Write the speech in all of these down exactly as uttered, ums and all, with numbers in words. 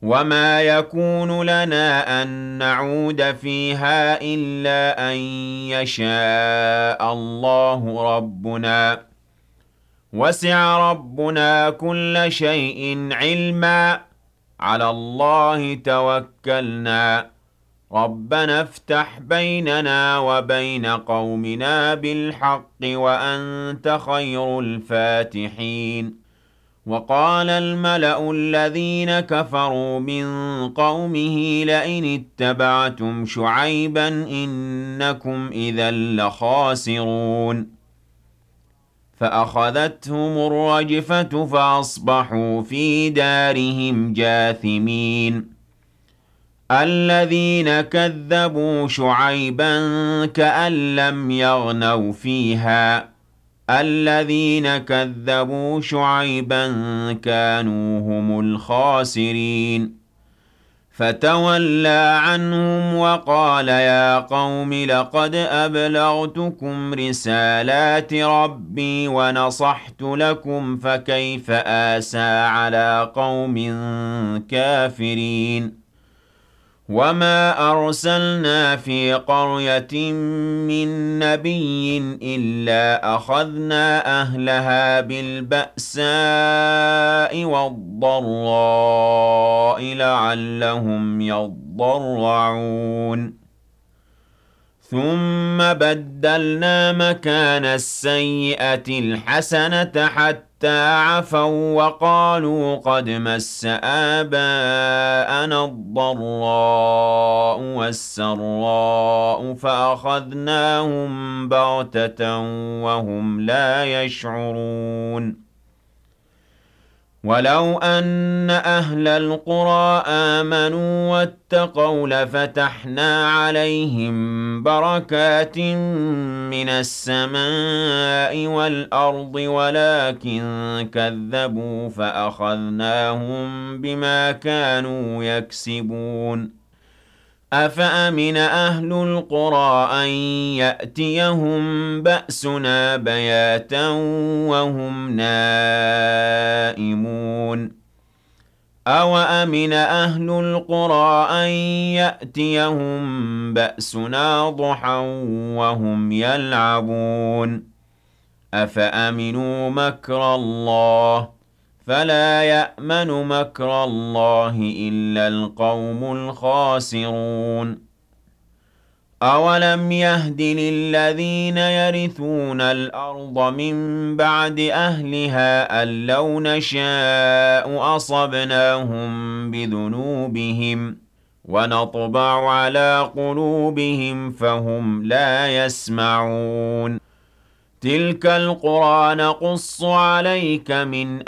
وما يكون لنا أن نعود فيها إلا أن يشاء الله ربنا وسع ربنا كل شيء علما على الله توكلنا ربنا افتح بيننا وبين قومنا بالحق وأنت خير الفاتحين وقال الملأ الذين كفروا من قومه لئن اتبعتم شعيبا إنكم إذا لخاسرون فأخذتهم الرجفة فأصبحوا في دارهم جاثمين الذين كذبوا شعيبا كأن لم يغنوا فيها الذين كذبوا شعيبا كانوا هم الخاسرين فتولى عنهم وقال يا قوم لقد أبلغتكم رسالات ربي ونصحت لكم فكيف آسى على قوم كافرين وما أرسلنا في قرية من نبي إلا أخذنا أهلها بالبأساء والضراء لعلهم يضرعون ثم بدلنا مكان السيئة الحسنة حتى عفوا وقالوا قد مس آباءنا الضراء والسراء فأخذناهم بغتة وهم لا يشعرون ولو أن أهل القرى آمنوا واتقوا لفتحنا عليهم بركات من السماء والأرض ولكن كذبوا فأخذناهم بما كانوا يكسبون أفأمن أهل القرى أن يأتيهم بأسنا بياتا وهم نائمون أوأمن أهل القرى أن يأتيهم بأسنا ضحى وهم يلعبون أفأمنوا مكر الله فلا يأمن مكر الله إلا القوم الخاسرون أولم يهد للذين يرثون الأرض من بعد أهلها أن لو نشاء أصبناهم بذنوبهم ونطبع على قلوبهم فهم لا يسمعون تلك القرى نقص عليك من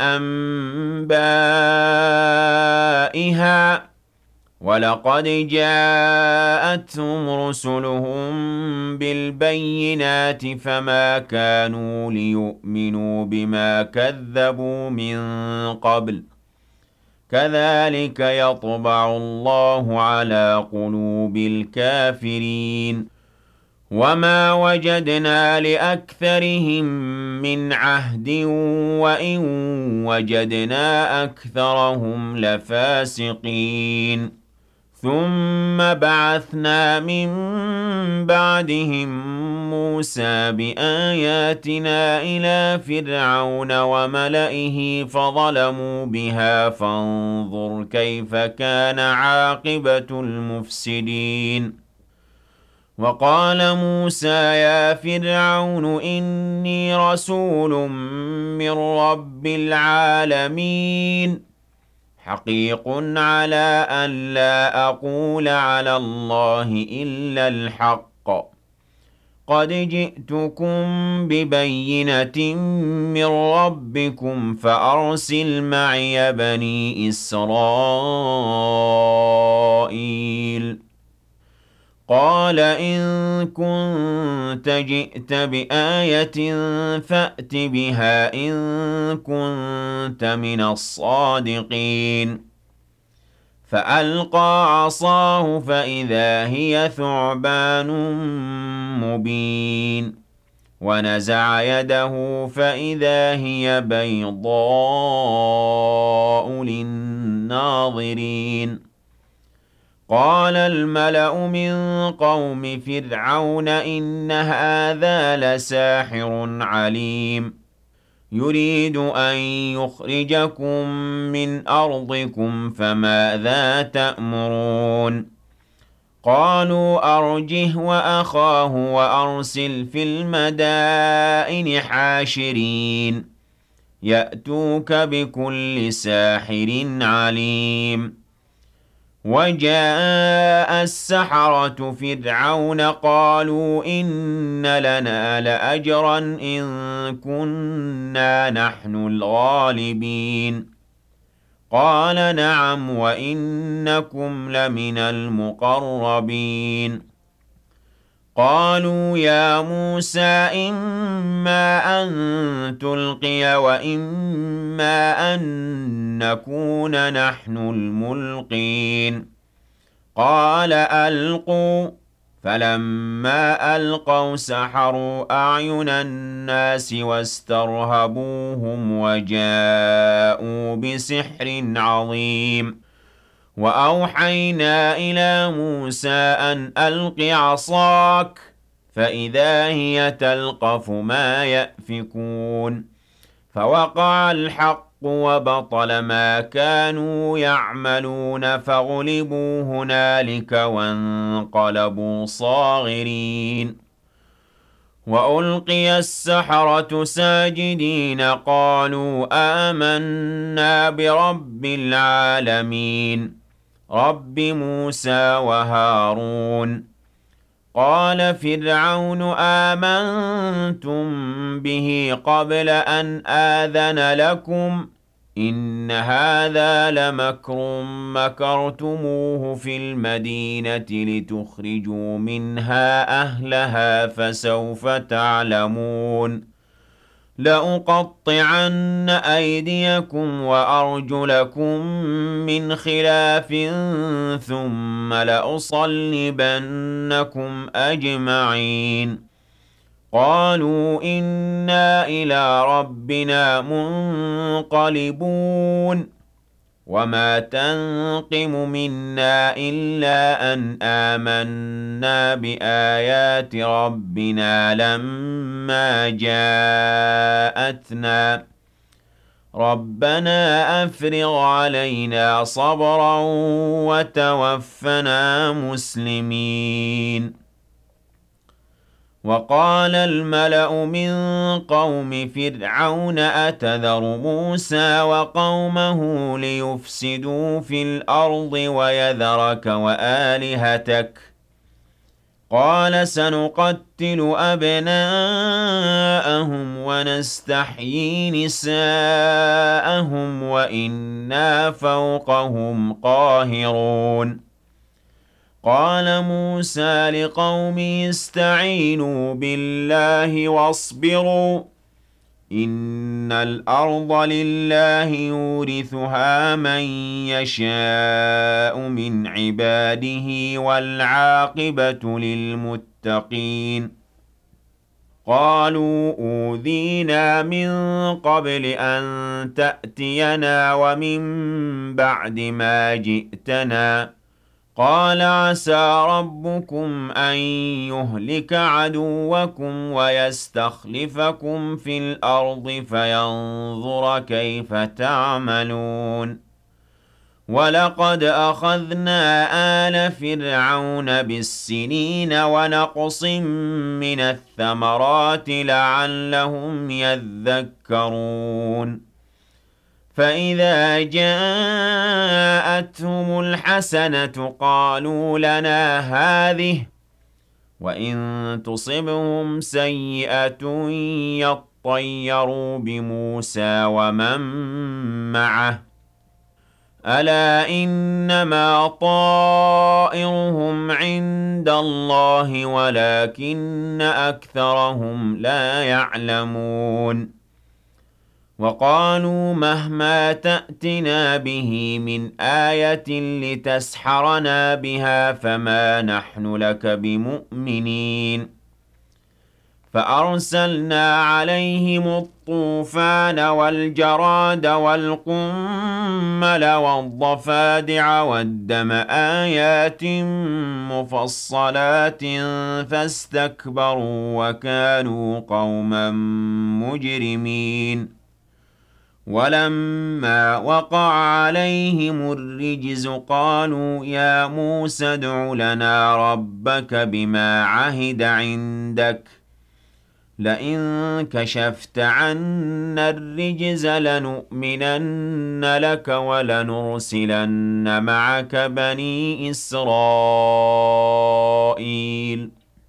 أنبائها ولقد جاءتهم رسلهم بالبينات فما كانوا ليؤمنوا بما كذبوا من قبل كذلك يطبع الله على قلوب الكافرين وما وجدنا لأكثرهم من عهد وإن وجدنا أكثرهم لفاسقين ثم بعثنا من بعدهم موسى بآياتنا إلى فرعون وملئه فظلموا بها فانظر كيف كان عاقبة المفسدين وقال موسى يا فرعون إني رسول من رب العالمين حقيق على أن لا أقول على الله إلا الحق قد جئتكم ببينة من ربكم فأرسل معي بني إسرائيل قال إن كنت جئت بآية فأت بها إن كنت من الصادقين فألقى عصاه فإذا هي ثعبان مبين ونزع يده فإذا هي بيضاء للناظرين قال الملأ من قوم فرعون إن هذا لساحر عليم يريد أن يخرجكم من أرضكم فماذا تأمرون قالوا أرجه وأخاه وأرسل في المدائن حاشرين يأتوك بكل ساحر عليم وجاء السحرة فرعون قالوا إن لنا لأجرا إن كنا نحن الغالبين قال نعم وإنكم لمن المقربين قالوا يا موسى إما أن تلقي وإما أن نكون نحن الملقين قال ألقوا فلما ألقوا سحروا أعين الناس واسترهبوهم وجاءوا بسحر عظيم وأوحينا إلى موسى أن ألق عصاك فإذا هي تلقف ما يأفكون فوقع الحق وبطل ما كانوا يعملون فغلبوا هنالك وانقلبوا صاغرين وألقي السحرة ساجدين قالوا آمنا برب العالمين رب موسى وهارون قال فرعون آمنتم به قبل أن آذن لكم إن هذا لمكر مكرتموه في المدينة لتخرجوا منها أهلها فسوف تعلمون لأقطعن أيديكم وأرجلكم من خلاف ثم لأصلبنكم أجمعين قالوا إنا إلى ربنا منقلبون وما تنقم منا إلا أن آمنا بآيات ربنا لما جاءتنا ربنا أفرغ علينا صبرا وتوفنا مسلمين وقال الملأ من قوم فرعون أتذر موسى وقومه ليفسدوا في الأرض ويذرك وآلهتك قال سنقتل أبناءهم ونستحيي نساءهم وإنا فوقهم قاهرون قال موسى لقومه استعينوا بالله واصبروا إن الأرض لله يورثها من يشاء من عباده والعاقبة للمتقين قالوا أوذينا من قبل أن تأتينا ومن بعد ما جئتنا قال عسى ربكم أن يهلك عدوكم ويستخلفكم في الأرض فينظر كيف تعملون ولقد أخذنا آل فرعون بالسنين ونقص من الثمرات لعلهم يذكرون فإذا جاءتهم الحسنة قالوا لنا هذه وإن تصبهم سيئة يطيروا بموسى ومن معه ألا إنما طائرهم عند الله ولكن أكثرهم لا يعلمون وقالوا مهما تأتنا به من آية لتسحرنا بها فما نحن لك بمؤمنين فأرسلنا عليهم الطوفان والجراد والقمل والضفادع والدم آيات مفصلات فاستكبروا وكانوا قوما مجرمين ولما وقع عليهم الرجز قالوا يا موسى ادع لنا ربك بما عهد عندك لئن كشفت عنا الرجز لنؤمنن لك ولنرسلن معك بني إسرائيل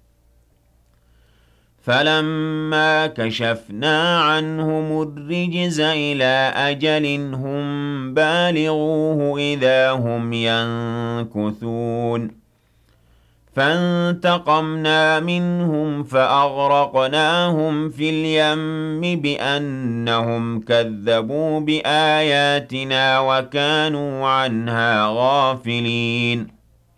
فلما كشفنا عنهم الرجز إلى أجل هم بالغوه إذا هم ينكثون فانتقمنا منهم فأغرقناهم في اليم بأنهم كذبوا بآياتنا وكانوا عنها غافلين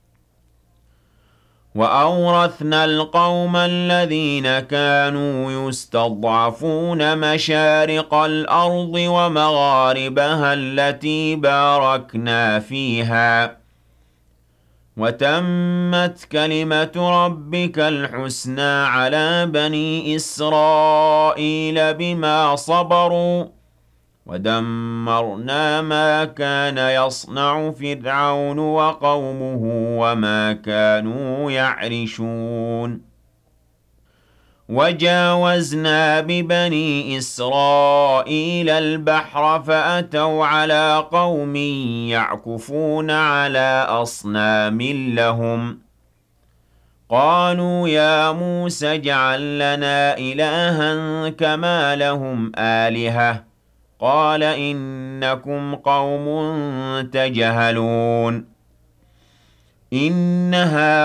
وأورثنا القوم الذين كانوا يستضعفون مشارق الأرض ومغاربها التي باركنا فيها وتمت كلمة ربك الحسنى على بني إسرائيل بما صبروا ودمرنا ما كان يصنع فرعون وقومه وما كانوا يعرشون وجاوزنا ببني إسرائيل البحر فأتوا على قوم يعكفون على أصنام لهم قالوا يا موسى اجعل لنا إلها كما لهم آلهة قال إنكم قوم تجهلون إن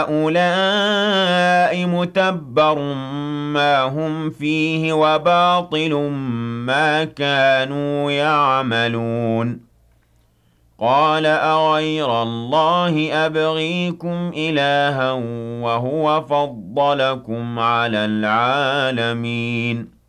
هؤلاء متبر ما هم فيه وباطل ما كانوا يعملون قال أغير الله أبغيكم إلها وهو فضلكم على العالمين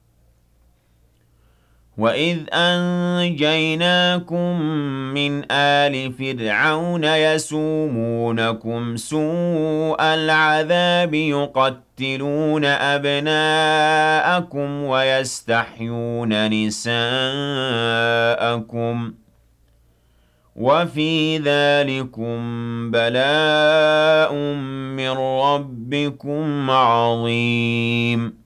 وإذ أنجيناكم من آل فرعون يسومونكم سوء العذاب يقتلون أبناءكم ويستحيون نساءكم وفي ذلكم بلاء من ربكم عظيم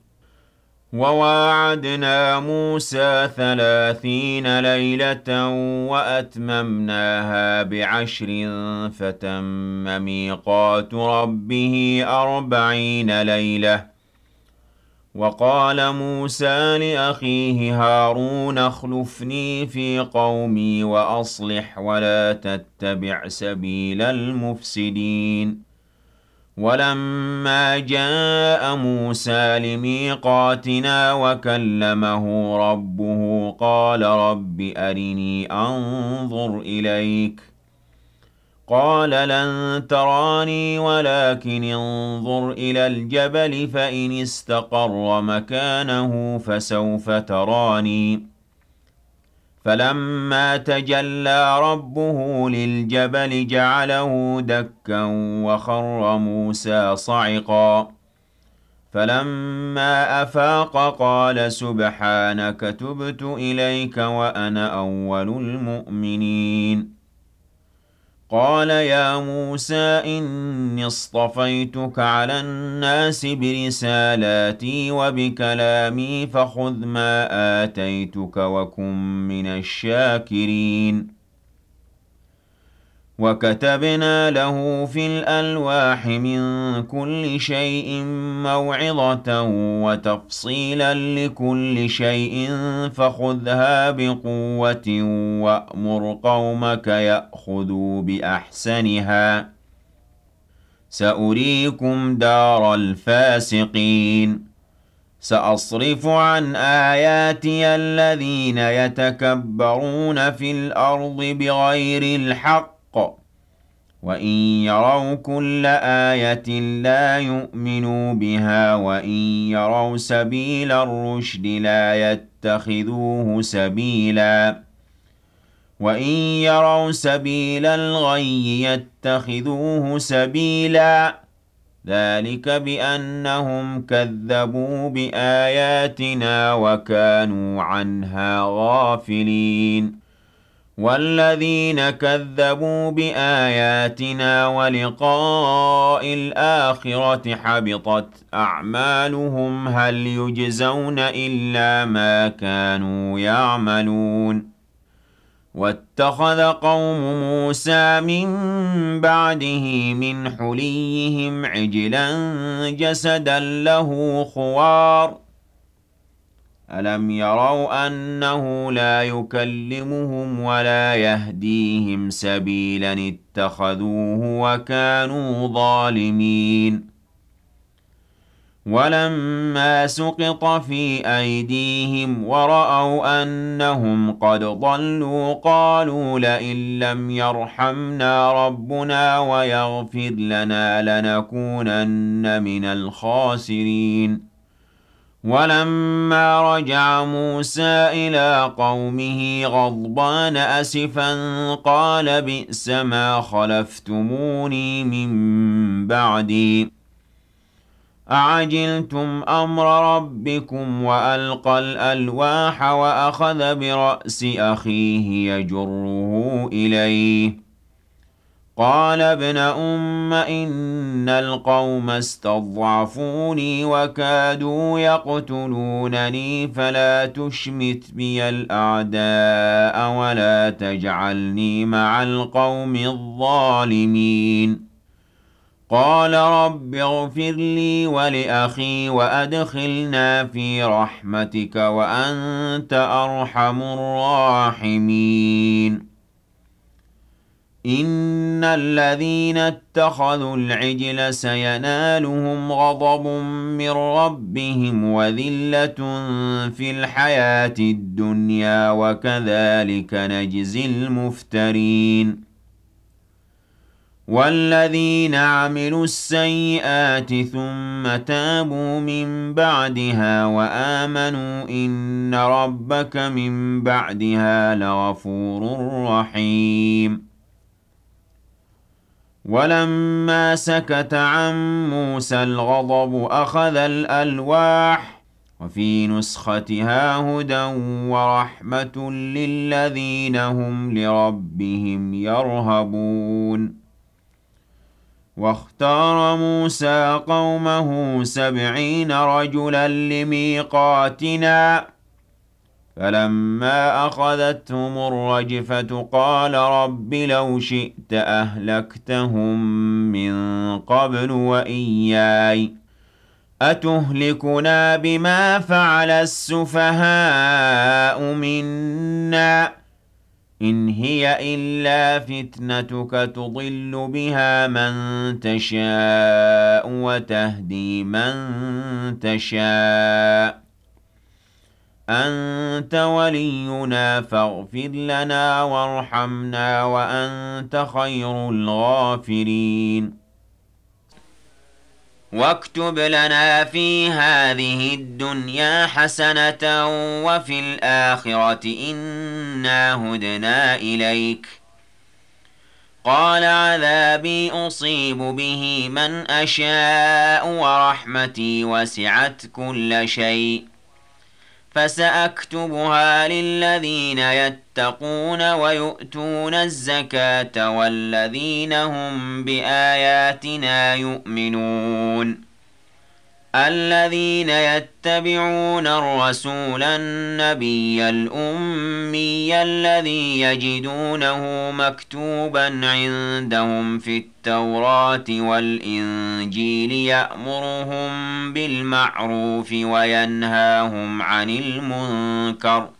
وواعدنا موسى ثلاثين ليلة وأتممناها بعشر فتم ميقات ربه أربعين ليلة وقال موسى لأخيه هارون اخلفني في قومي وأصلح ولا تتبع سبيل المفسدين ولما جاء موسى لميقاتنا وكلمه ربه قال رب أرني أنظر إليك قال لن تراني ولكن انظر إلى الجبل فإن استقر مكانه فسوف تراني فلما تجلى ربه للجبل جعله دكا وخر موسى صعقا فلما أفاق قال سبحانك تبت إليك وأنا أول المؤمنين قال يا موسى إني اصطفيتك على الناس برسالاتي وبكلامي فخذ ما آتيتك وكن من الشاكرين وكتبنا له في الألواح من كل شيء موعظة وتفصيلا لكل شيء فخذها بقوة وأمر قومك يأخذوا بأحسنها سأريكم دار الفاسقين سأصرف عن آياتي الذين يتكبرون في الأرض بغير الحق وَإِن يَرَوْا كُلَّ آيَةٍ لَّا يُؤْمِنُوا بِهَا وَإِن يَرَوْا سَبِيلَ الرُّشْدِ لَا يَتَّخِذُوهُ سَبِيلًا وَإِن يَرَوْا سَبِيلَ الْغَيِّ يَتَّخِذُوهُ سَبِيلًا ذَلِكَ بِأَنَّهُمْ كَذَّبُوا بِآيَاتِنَا وَكَانُوا عَنْهَا غَافِلِينَ وَالَّذِينَ كَذَّبُوا بِآيَاتِنَا وَلِقَاءِ الْآخِرَةِ حَبِطَتْ أَعْمَالُهُمْ هَلْ يُجْزَوْنَ إِلَّا مَا كَانُوا يَعْمَلُونَ وَاتَّخَذَ قَوْمُ مُوسَىٰ مِن بَعْدِهِ مِنْ حُلِيِّهِمْ عِجْلًا جَسَدًا لَّهُ خُوَارٌ أَلَمْ يَرَوْا أَنَّهُ لَا يُكَلِّمُهُمْ وَلَا يَهْدِيهِمْ سَبِيلًا اتَّخَذُوهُ وَكَانُوا ظَالِمِينَ وَلَمَّا سُقِطَ فِي أَيْدِيهِمْ وَرَأَوْا أَنَّهُمْ قَدْ ضَلُّوا قَالُوا لَئِن لَّمْ يَرْحَمْنَا رَبُّنَا وَيَغْفِرْ لَنَا لَنَكُونَنَّ مِنَ الْخَاسِرِينَ وَلَمَّا رَجَعَ مُوسَىٰ إِلَىٰ قَوْمِهِ غَضْبَانَ أَسِفًا قَالَ بِئْسَمَا خَلَفْتُمُونِي مِن بَعْدِي أَعَجِلْتُمْ أَمْرَ رَبِّكُمْ وَأَلْقَى الْأَلْوَاحَ وَأَخَذَ بِرَأْسِ أَخِيهِ يَجُرُّهُ إِلَيْهِ قَالَ ابْنَ أُمَّ إِنَّ الْقَوْمَ اسْتَضْعَفُونِي وَكَادُوا يَقْتُلُونَنِي فَلَا تُشْمِتْ بِيَ الْأَعْدَاءَ وَلَا تَجْعَلْنِي مَعَ الْقَوْمِ الظَّالِمِينَ قَالَ رَبِّ اغْفِرْ لِي وَلِأَخِي وَأَدْخِلْنَا فِي رَحْمَتِكَ وَأَنتَ أَرْحَمُ الرَّاحِمِينَ إِنَّ الَّذِينَ اتَّخَذُوا الْعِجْلَ سَيَنَالُهُمْ غَضَبٌ مِّن رَّبِّهِمْ وَذِلَّةٌ فِي الْحَيَاةِ الدُّنْيَا وَكَذَٰلِكَ نَجْزِي الْمُفْتَرِينَ وَالَّذِينَ عَمِلُوا السَّيِّئَاتِ ثُمَّ تَابُوا مِن بَعْدِهَا وَآمَنُوا إِنَّ رَبَّكَ مِن بَعْدِهَا لَغَفُورٌ رَّحِيمٌ وَلَمَّا سَكَتَ عَن مُّوسَى الْغَضَبُ أَخَذَ الْأَلْوَاحَ وَفِي نُسْخَتِهَا هُدًى وَرَحْمَةٌ لِّلَّذِينَ هُمْ لِرَبِّهِمْ يَرْهَبُونَ وَاخْتَارَ مُوسَىٰ قَوْمَهُ سَبْعِينَ رَجُلًا لِّمِيقَاتِنَا فَلَمَّا أَخَذَتْهُمُ الرَّجْفَةُ قَالَ رَبِّ لَوْ شِئْتَ أَهْلَكْتَهُم مِّن قَبْلُ وَإِيَّايَ أَتُهْلِكُنَا بِمَا فَعَلَ السُّفَهَاءُ مِنَّا إِنْ هِيَ إِلَّا فِتْنَتُكَ تُضِلُّ بِهَا مَن تَشَاءُ وَتَهْدِي مَن تَشَاءُ أَنتَ وَلِيُّنَا فَاغْفِرْ لَنَا وَارْحَمْنَا وَأَنتَ خَيْرُ الْغَافِرِينَ وَاكْتُبْ لَنَا فِي هَٰذِهِ الدُّنْيَا حَسَنَةً وَفِي الْآخِرَةِ إِنَّا هُدْنَا إِلَيْكَ قَالَ عَذَابِي أُصِيبُ بِهِ مَنْ أَشَاءُ وَرَحْمَتِي وَسِعَتْ كُلَّ شَيْءٍ فَسَأَكْتُبُهَا لِلَّذِينَ يَتَّقُونَ وَيُؤْتُونَ الزَّكَاةَ وَالَّذِينَ هُم بِآيَاتِنَا يُؤْمِنُونَ الَّذِينَ يَتَّبِعُونَ الرَّسُولَ النَّبِيَّ الْأُمِّيَّ الَّذِي يَجِدُونَهُ مَكْتُوبًا عِندَهُمْ فِي التَّوْرَاةِ وَالْإِنجِيلِ يَأْمُرُهُم بِالْمَعْرُوفِ وَيَنْهَاهُمْ عَنِ الْمُنكَرِ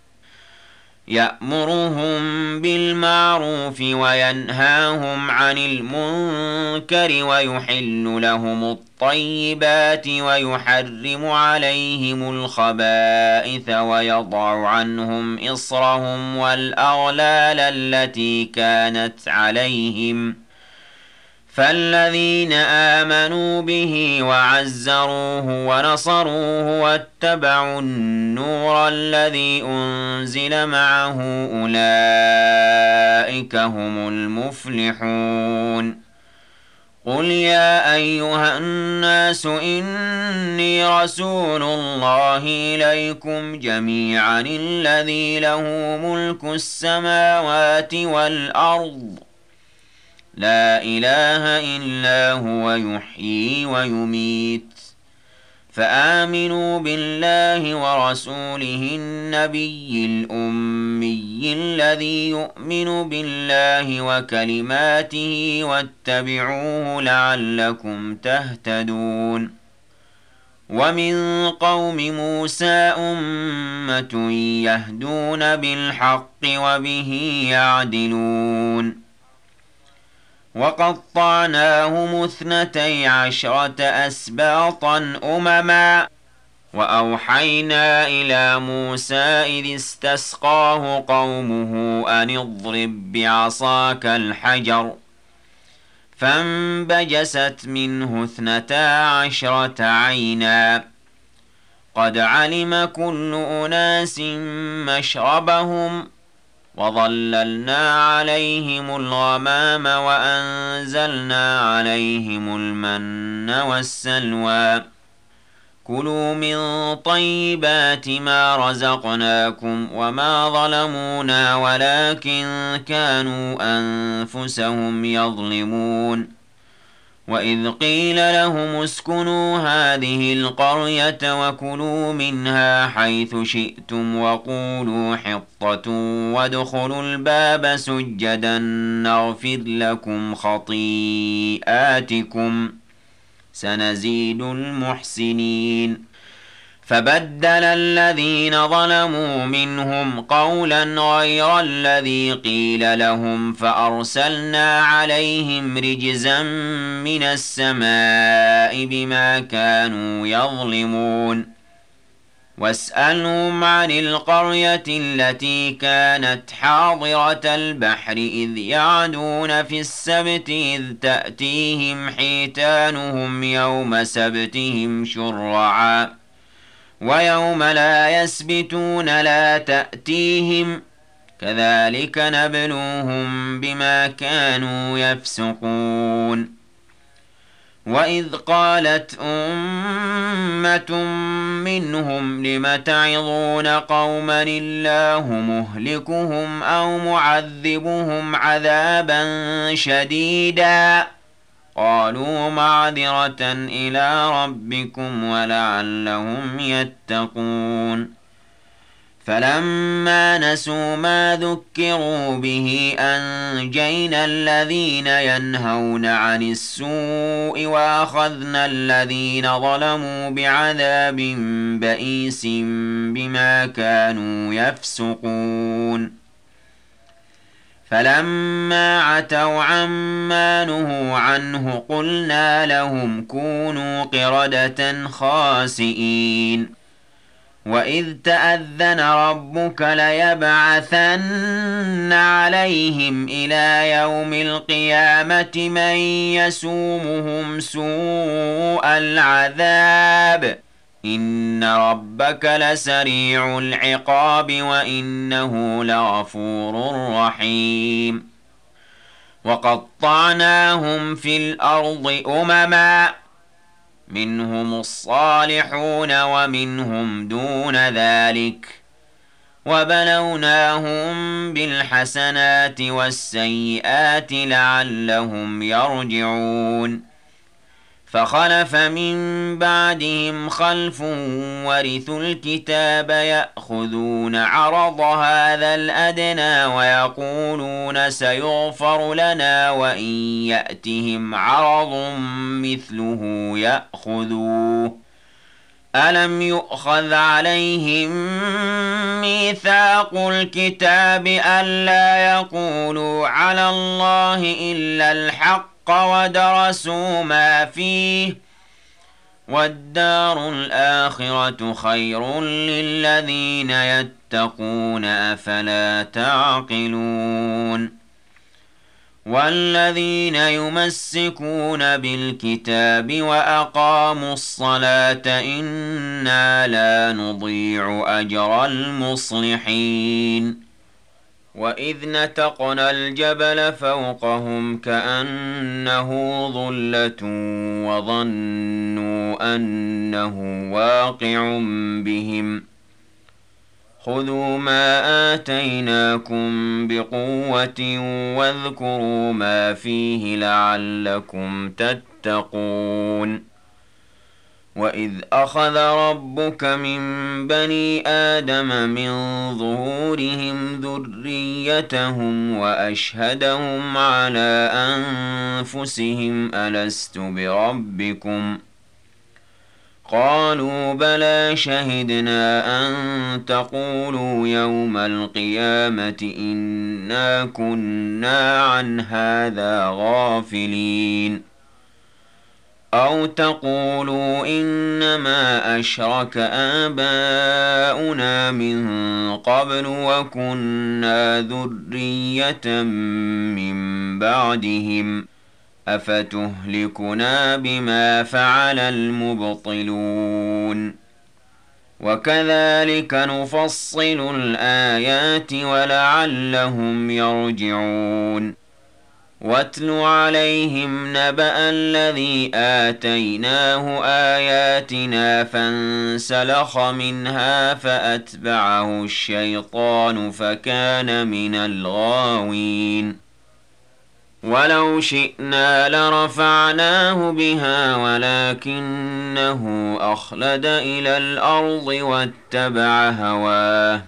يَأْمُرُهُم بِالْمَعْرُوفِ وَيَنْهَاهُمْ عَنِ الْمُنكَرِ وَيُحِلُّ لَهُمُ الطَّيِّبَاتِ وَيُحَرِّمُ عَلَيْهِمُ الْخَبَائِثَ وَيَضَعُ عَنْهُمْ إِصْرَهُمْ وَالْأَغْلَالَ الَّتِي كَانَتْ عَلَيْهِمْ فالذين آمنوا به وعزروه ونصروه واتبعوا النور الذي أنزل معه أولئك هم المفلحون قل يا أيها الناس إني رسول الله إليكم جميعا الذي له ملك السماوات والأرض لا إله إلا هو يحيي ويميت فآمنوا بالله ورسوله النبي الأمي الذي يؤمن بالله وكلماته واتبعوه لعلكم تهتدون ومن قوم موسى أمة يهدون بالحق وبه يعدلون وقطعناهم اثنتي عشرة أسباطا أمما وأوحينا إلى موسى إذ استسقاه قومه أن اضرب بعصاك الحجر فانبجست منه اثنتا عشرة عينا قد علم كل أناس مشربهم وظللنا عليهم الغمام وأنزلنا عليهم المن والسلوى كلوا من طيبات ما رزقناكم وما ظلمونا ولكن كانوا أنفسهم يظلمون وإذ قيل لهم اسكنوا هذه القرية وكلوا منها حيث شئتم وقولوا حطة وادخلوا الباب سجدا نغفر لكم خطيئاتكم سنزيد المحسنين فبدل الذين ظلموا منهم قولا غير الذي قيل لهم فأرسلنا عليهم رجزا من السماء بما كانوا يظلمون واسألهم عن القرية التي كانت حاضرة البحر إذ يعدون في السبت إذ تأتيهم حيتانهم يوم سبتهم شرعا ويوم لا يسبتون لا تأتيهم كذلك نبلوهم بما كانوا يفسقون وإذ قالت أمة منهم لم تعظون قوما الله مهلكهم أو معذبهم عذابا شديدا قالوا معذرة إلى ربكم ولعلهم يتقون فلما نسوا ما ذكروا به أنجينا الذين ينهون عن السوء وأخذنا الذين ظلموا بعذاب بئيس بما كانوا يفسقون فلما عتوا عما نهوا عنه قلنا لهم كونوا قردة خاسئين وإذ تأذن ربك ليبعثن عليهم إلى يوم القيامة من يسومهم سوء العذاب إن ربك لسريع العقاب وإنه لغفور رحيم وقطعناهم في الأرض أمما منهم الصالحون ومنهم دون ذلك وبلوناهم بالحسنات والسيئات لعلهم يرجعون فخلف من بعدهم خلف ورثوا الكتاب يأخذون عرض هذا الأدنى ويقولون سيغفر لنا وإن يأتهم عرض مثله يأخذوه ألم يؤخذ عليهم ميثاق الكتاب ألا يقولوا على الله إلا الحق ودرسوا ما فيه والدار الآخرة خير للذين يتقون أفلا تعقلون والذين يمسكون بالكتاب وأقاموا الصلاة إنا لا نضيع أجر المصلحين وإذ نتقنا الجبل فوقهم كأنه ظلة وظنوا أنه واقع بهم خذوا ما آتيناكم بقوة واذكروا ما فيه لعلكم تتقون وإذ أخذ ربك من بني آدم من ظهورهم ذريتهم وأشهدهم على أنفسهم ألست بربكم قالوا بلى شهدنا أن تقولوا يوم القيامة إنا كنا عن هذا غافلين أو تقولوا إنما أشرك آباؤنا من قبل وكنا ذرية من بعدهم أفتهلكنا بما فعل المبطلون وكذلك نفصل الآيات ولعلهم يرجعون واتل عليهم نبأ الذي آتيناه آياتنا فانسلخ منها فأتبعه الشيطان فكان من الغاوين ولو شئنا لرفعناه بها ولكنه أخلد إلى الأرض واتبع هواه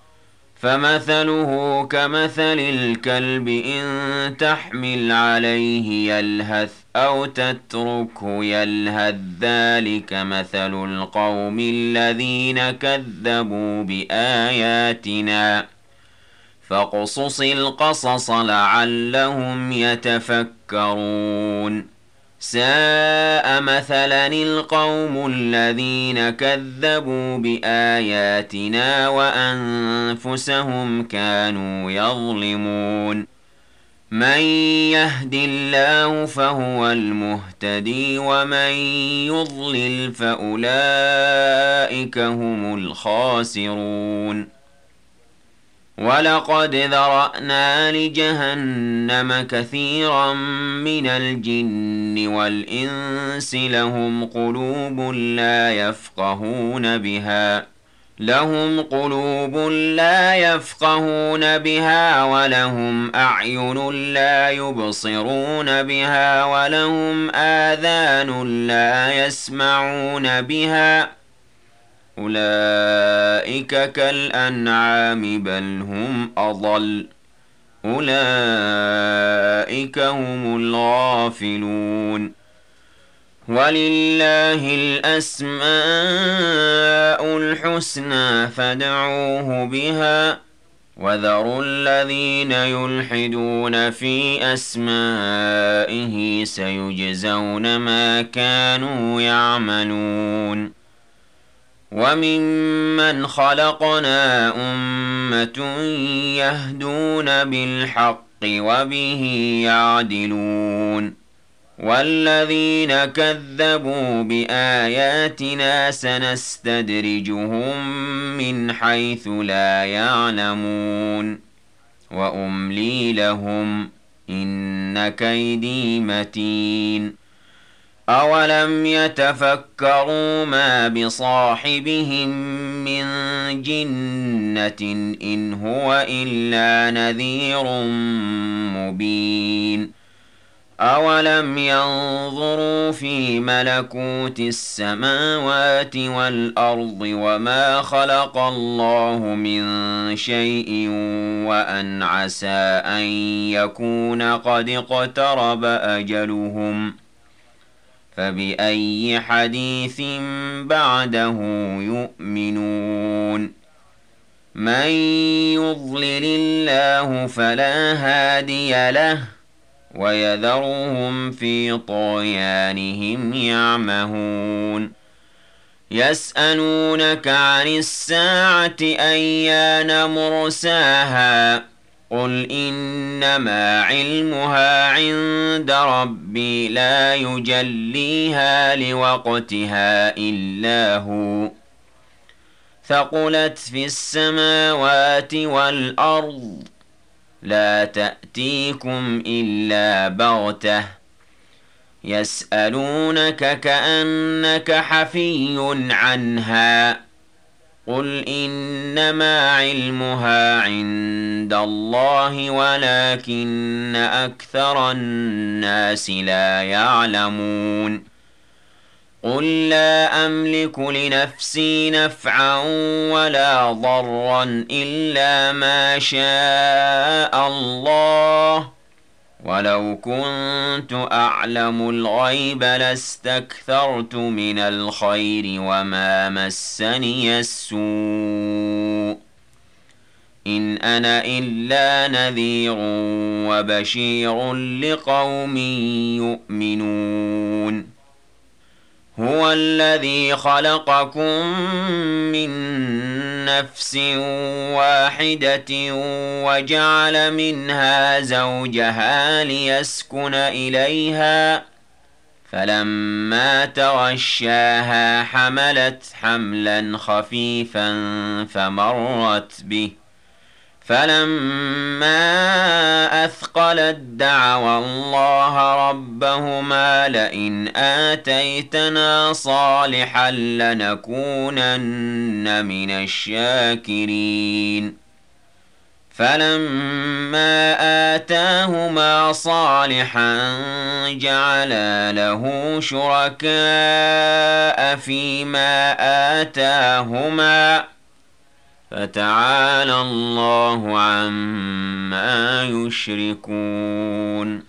فمثله كمثل الكلب إن تحمل عليه يلهث أو تتركه يلهث ذلك مثل القوم الذين كذبوا بآياتنا فاقصص القصص لعلهم يتفكرون ساء مثلا القوم الذين كذبوا بآياتنا وأنفسهم كانوا يظلمون من يهد الله فهو المهتدي ومن يضلل فأولئك هم الخاسرون ولقد ذرأنا لجهنم كثيرا من الجن والإنس لهم قلوب لا يفقهون بها لهم قلوب لا يفقهون بها ولهم أعين لا يبصرون بها ولهم آذان لا يسمعون بها أولئك كالأنعام بل هم أضل أولئك هم الغافلون ولله الأسماء الحسنى فادعوه بها وذروا الذين يلحدون في أسمائه سيجزون ما كانوا يعملون وممن خلقنا أمة يهدون بالحق وبه يعدلون والذين كذبوا بآياتنا سنستدرجهم من حيث لا يعلمون وأملي لهم إن كيدي متين أولم يتفكروا ما بصاحبهم من جنة إن هو إلا نذير مبين أولم ينظروا في ملكوت السماوات والأرض وما خلق الله من شيء وأن عسى أن يكون قد اقترب أجلهم فبأي حديث بعده يؤمنون من يضلل الله فلا هادي له ويذرهم في طغيانهم يعمهون يسألونك عن الساعة أيان مرساها قل إنما علمها عند ربي لا يجليها لوقتها إلا هو ثقلت في السماوات والأرض لا تأتيكم إلا بغتة يسألونك كأنك حفي عنها قل إنما علمها عند الله ولكن أكثر الناس لا يعلمون قل لا أملك لنفسي نفعا ولا ضرا إلا ما شاء الله ولو كنت أعلم الغيب لاستكثرت من الخير وما مسني السوء إن أنا إلا نذير وبشير لقوم يؤمنون هو الذي خلقكم من نفس واحدة وجعل منها زوجها ليسكن إليها فلما تغشاها حملت حملا خفيفا فمرت به فلما أثقلت دعوا الله ربهما لئن آتيتنا صالحا لنكونن من الشاكرين فلما آتاهما صالحا جعلا له شركاء فيما آتاهما فتعالى الله عما يشركون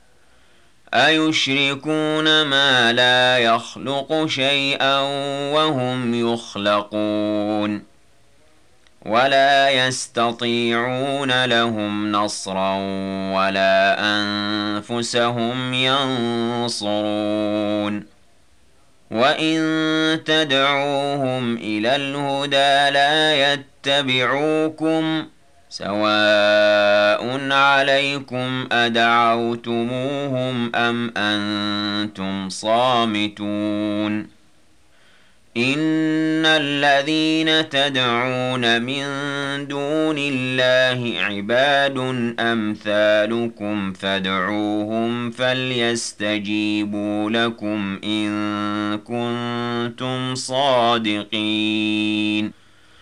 أيشركون ما لا يخلق شيئا وهم يخلقون ولا يستطيعون لهم نصرا ولا أنفسهم ينصرون وإن تدعوهم إلى الهدى لا يتبعوكم سواء عليكم أدعوتموهم أم أنتم صامتون إن الذين تدعون من دون الله عباد أمثالكم فادعوهم فليستجيبوا لكم إن كنتم صادقين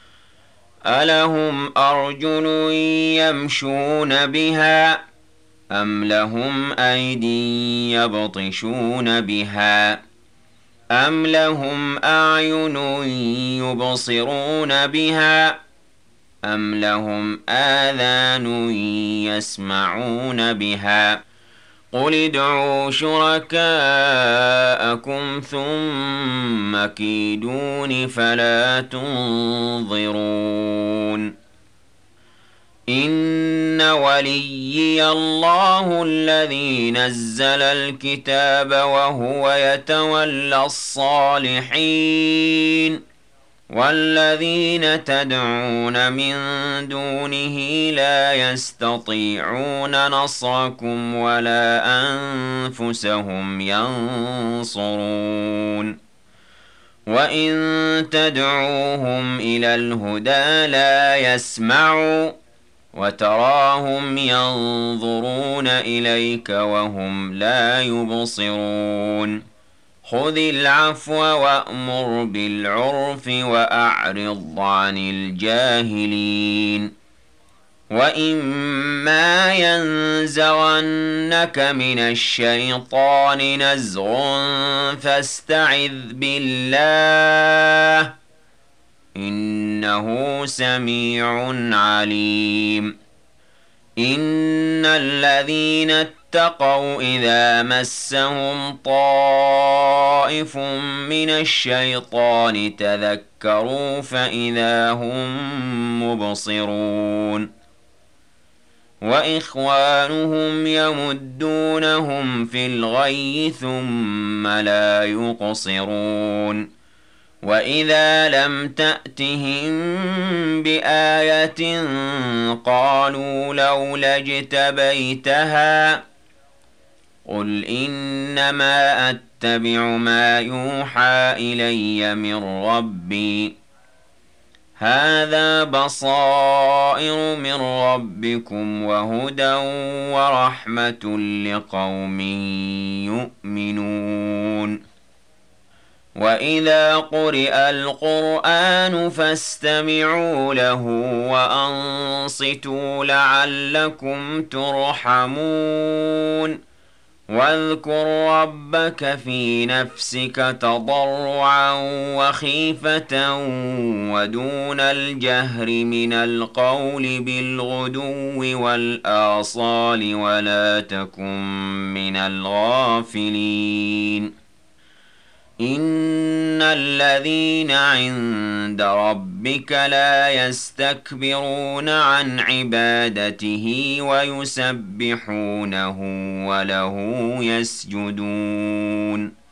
ألهم أرجل يمشون بها أم لهم أيدي يبطشون بها أم لهم أعين يبصرون بها أم لهم آذان يسمعون بها قل ادعوا شركاءكم ثم كيدون فلا تنظرون إن وليي الله الذي نزل الكتاب وهو يتولى الصالحين والذين تدعون من دونه لا يستطيعون نصركم ولا أنفسهم ينصرون وإن تدعوهم إلى الهدى لا يسمعوا وتراهم ينظرون إليك وهم لا يبصرون خذ العفو وأمر بالعرف وأعرض عن الجاهلين وإما ينزغنك من الشيطان نزغ فاستعذ بالله إنه سميع عليم إن الذين اتقوا إذا مسهم طائف من الشيطان تذكروا فإذا هم مبصرون وإخوانهم يمدونهم في الغي ثم لا يقصرون وَإِذَا لَمْ تَأْتِهِم بِآيَةٍ قَالُوا لَوْلَا اجْتَبَيْتَهَا قُلْ إِنَّمَا أَتَّبِعُ مَا يُوحَىٰ إِلَيَّ مِن رَّبِّي هَٰذَا بَصَائِرُ مِن رَّبِّكُمْ وَهُدًى وَرَحْمَةٌ لِّقَوْمٍ يُؤْمِنُونَ وَإِذَا قُرِئَ الْقُرْآنُ فَاسْتَمِعُوا لَهُ وَأَنصِتُوا لَعَلَّكُمْ تُرْحَمُونَ وَاذْكُر رَّبَّكَ فِي نَفْسِكَ تَضَرُّعًا وَخِيفَةً وَدُونَ الْجَهْرِ مِنَ الْقَوْلِ بِالْغُدُوِّ وَالْآصَالِ وَلَا تَكُن مِّنَ الْغَافِلِينَ إِنَّ الَّذِينَ عِندَ رَبِّكَ لَا يَسْتَكْبِرُونَ عَنْ عِبَادَتِهِ وَيُسَبِّحُونَهُ وَلَهُ يَسْجُدُونَ